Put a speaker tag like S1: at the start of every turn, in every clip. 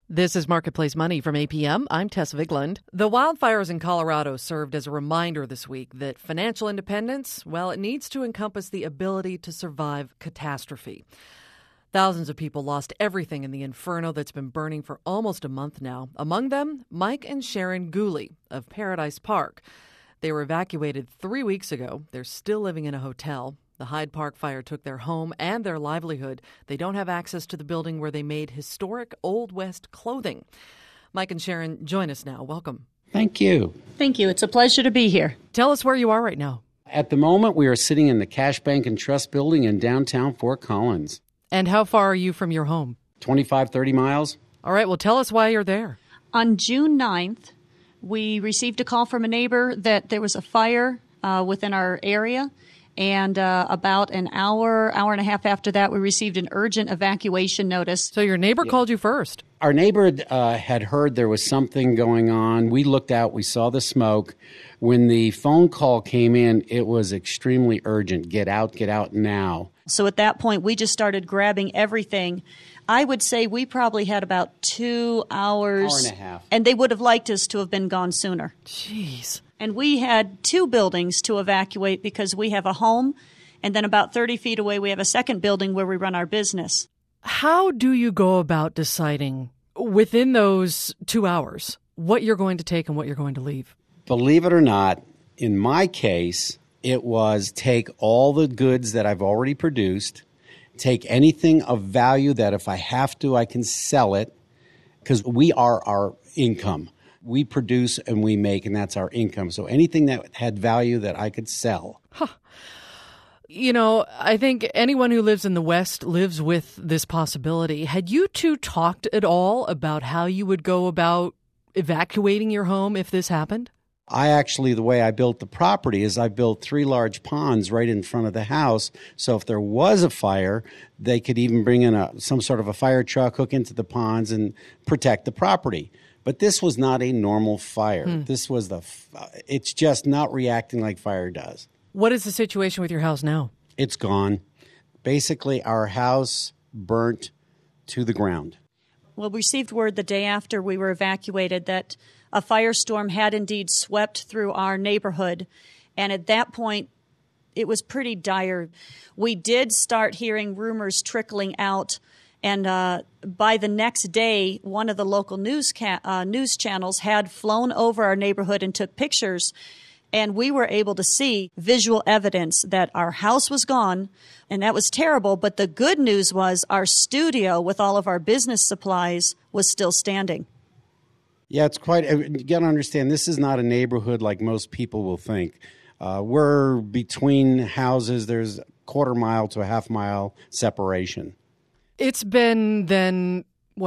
S1: This is Marketplace Money from APM. I'm Tess Vigland. The wildfires in Colorado served as a reminder this week that financial independence, well, it needs to encompass the ability to survive catastrophe. Thousands of people lost everything in the inferno that's been burning for almost a month now. Among them, Mike and Sharon Gooley of Paradise Park. They were evacuated 3 weeks ago. They're still living in a hotel. The Hyde Park fire took their home and their livelihood. They don't have access to the building where they made historic Old West clothing. Mike and Sharon, join us now. Welcome.
S2: Thank you.
S3: Thank you. It's a pleasure to be here.
S1: Tell us where you are right now.
S2: At the moment, we are sitting in the Cash Bank and Trust building in downtown Fort Collins.
S1: And how far are you from your home?
S2: 25, 30 miles.
S1: All right, well, tell us why you're there.
S3: On June 9th, we received a call from a neighbor that there was a fire within our area. And about an hour and a half after that, we received an urgent evacuation notice.
S1: So your neighbor called you first?
S2: Our neighbor had heard there was something going on. We looked out. We saw the smoke. When the phone call came in, it was extremely urgent. Get out now.
S3: So at that point, we just started grabbing everything. I would say we probably had about 2 hours.
S2: Hour and a half.
S3: And they would have liked us to have been gone sooner.
S1: Jeez.
S3: And we had 2 buildings to evacuate because we have a home, and then about 30 feet away we have a second building where we run our business.
S1: How do you go about deciding within those 2 hours what you're going to take and what you're going to leave?
S2: Believe it or not, in my case, it was take all the goods that I've already produced, take anything of value that if I have to, I can sell it, because we are our income. We produce and we make, and that's our income. So anything that had value that I could sell.
S1: Huh. You know, I think anyone who lives in the West lives with this possibility. Had you two talked at all about how you would go about evacuating your home if this happened?
S2: The way I built the property is I built 3 large ponds right in front of the house. So if there was a fire, they could even bring in some sort of a fire truck, hook into the ponds, and protect the property. But this was not a normal fire. This was it's just not reacting like fire does.
S1: What is the situation with your house now?
S2: It's gone. Basically, our house burnt to the ground.
S3: Well, we received word the day after we were evacuated that a firestorm had indeed swept through our neighborhood. And at that point, it was pretty dire. We did start hearing rumors trickling out. And by the next day, one of the local news channels had flown over our neighborhood and took pictures. And we were able to see visual evidence that our house was gone. And that was terrible. But the good news was our studio with all of our business supplies was still standing.
S2: Yeah, it's you got to understand, this is not a neighborhood like most people will think. We're between houses. There's a quarter mile to a half mile separation.
S1: It's been then,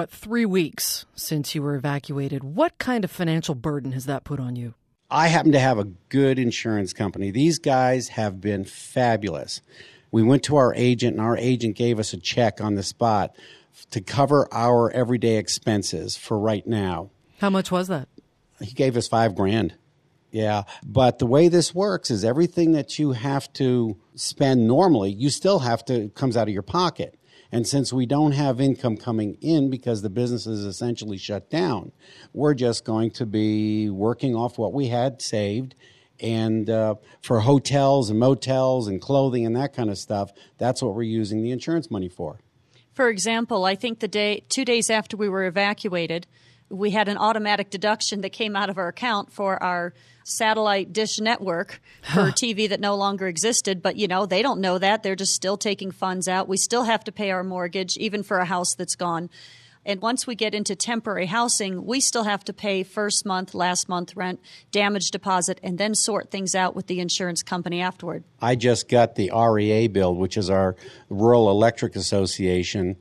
S1: 3 weeks since you were evacuated. What kind of financial burden has that put on you?
S2: I happen to have a good insurance company. These guys have been fabulous. We went to our agent, and our agent gave us a check on the spot to cover our everyday expenses for right now.
S1: How much was that?
S2: He gave us $5,000. Yeah, but the way this works is everything that you have to spend normally, you still have to, comes out of your pocket. And since we don't have income coming in because the business is essentially shut down, we're just going to be working off what we had saved. And for hotels and motels and clothing and that kind of stuff, that's what we're using the insurance money for.
S3: For example, I think 2 days after we were evacuated, we had an automatic deduction that came out of our account for our satellite dish network for TV that no longer existed. But, they don't know that. They're just still taking funds out. We still have to pay our mortgage, even for a house that's gone. And once we get into temporary housing, we still have to pay first month, last month rent, damage deposit, and then sort things out with the insurance company afterward.
S2: I just got the REA bill, which is our Rural Electric Association,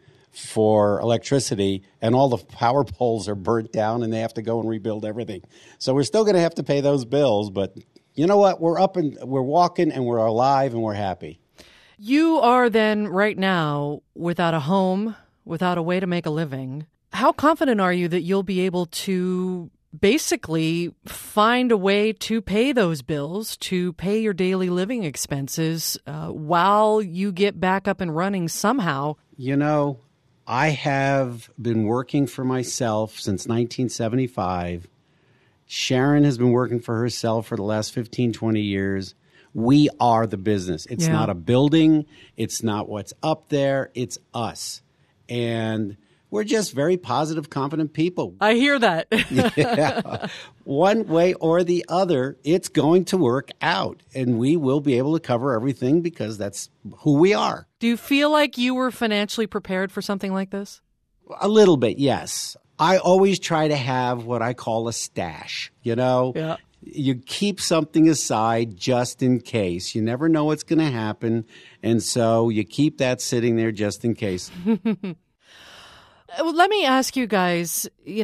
S2: for electricity, and all the power poles are burnt down and they have to go and rebuild everything. So we're still going to have to pay those bills, but you know what? We're up and we're walking and we're alive and we're happy.
S1: You are then right now without a home, without a way to make a living. How confident are you that you'll be able to basically find a way to pay those bills, to pay your daily living expenses while you get back up and running somehow?
S2: I have been working for myself since 1975. Sharon has been working for herself for the last 15, 20 years. We are the business. It's not a building. It's not what's up there. It's us. And we're just very positive, confident people.
S1: I hear that.
S2: Yeah. One way or the other, it's going to work out. And we will be able to cover everything because that's who we are.
S1: Do you feel like you were financially prepared for something like this?
S2: A little bit, yes. I always try to have what I call a stash,
S1: Yeah.
S2: You keep something aside just in case. You never know what's going to happen. And so you keep that sitting there just in case.
S1: Well, let me ask you guys,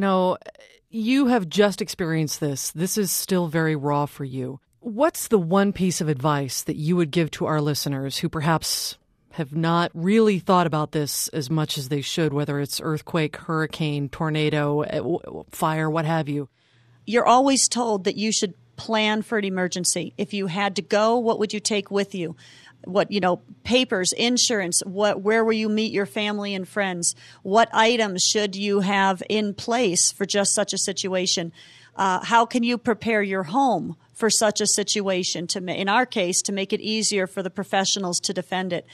S1: you have just experienced this. This is still very raw for you. What's the one piece of advice that you would give to our listeners who perhaps have not really thought about this as much as they should, whether it's earthquake, hurricane, tornado, fire, what have you?
S3: You're always told that you should plan for an emergency. If you had to go, what would you take with you? What, papers, insurance, where will you meet your family and friends? What items should you have in place for just such a situation? How can you prepare your home for such a situation, in our case, to make it easier for the professionals to defend it?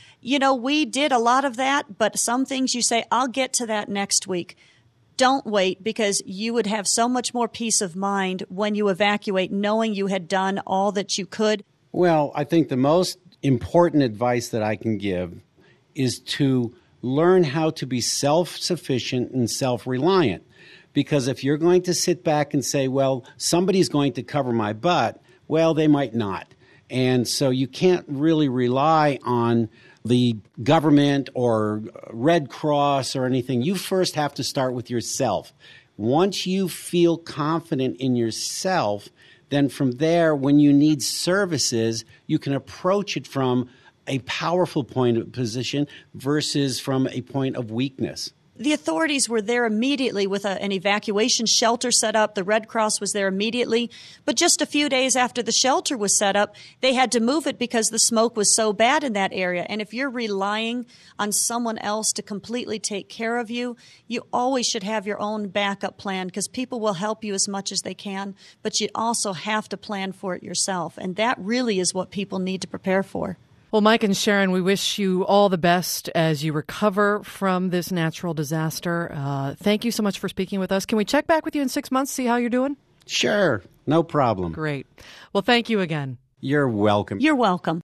S3: We did a lot of that, but some things you say, I'll get to that next week. Don't wait, because you would have so much more peace of mind when you evacuate, knowing you had done all that you could.
S2: Well, I think the most important advice that I can give is to learn how to be self-sufficient and self-reliant. Because if you're going to sit back and say, well, somebody's going to cover my butt, well, they might not. And so you can't really rely on the government or Red Cross or anything. You first have to start with yourself. Once you feel confident in yourself, then from there, when you need services, you can approach it from a powerful point of position versus from a point of weakness.
S3: The authorities were there immediately with an evacuation shelter set up. The Red Cross was there immediately. But just a few days after the shelter was set up, they had to move it because the smoke was so bad in that area. And if you're relying on someone else to completely take care of you, you always should have your own backup plan, because people will help you as much as they can. But you also have to plan for it yourself. And that really is what people need to prepare for.
S1: Well, Mike and Sharon, we wish you all the best as you recover from this natural disaster. Thank you so much for speaking with us. Can we check back with you in 6 months, see how you're doing?
S2: Sure, no problem.
S1: Great. Well, thank you again.
S2: You're welcome.
S3: You're welcome.